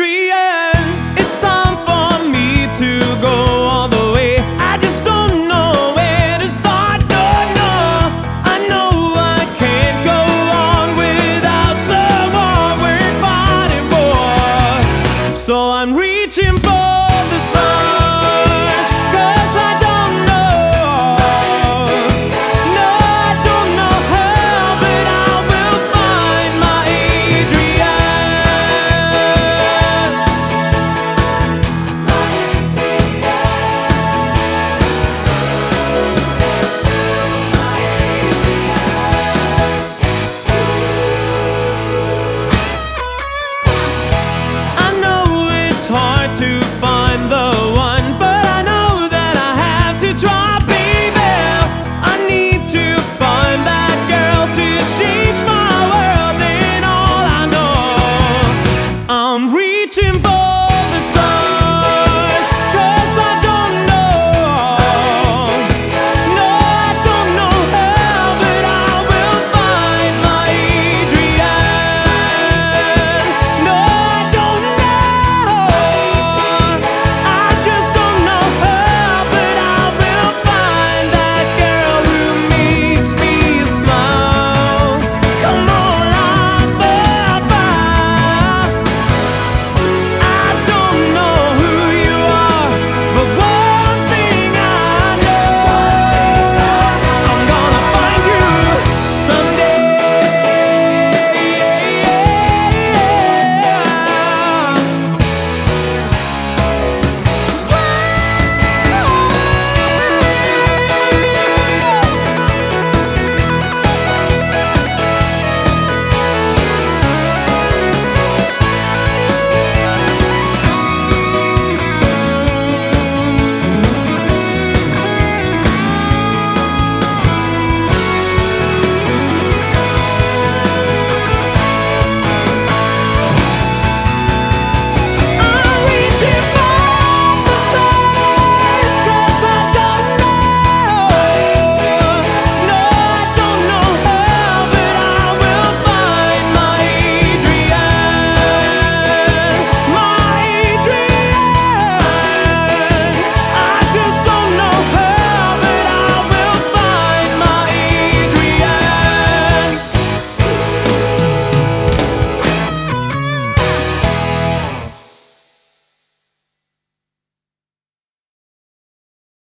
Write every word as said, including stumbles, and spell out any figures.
Adrian. It's time for me to go all the way. I just don't know where to start. No, no, I know I can't go on without someone we're fighting for. So I'm reaching for the stars, 'cause I don't know. No, I don't know how, but I will find my Adrian. My I know it's hard to find the one, but I know that I have to try, baby. I need to find that girl to change my world, and all I know, I'm reaching for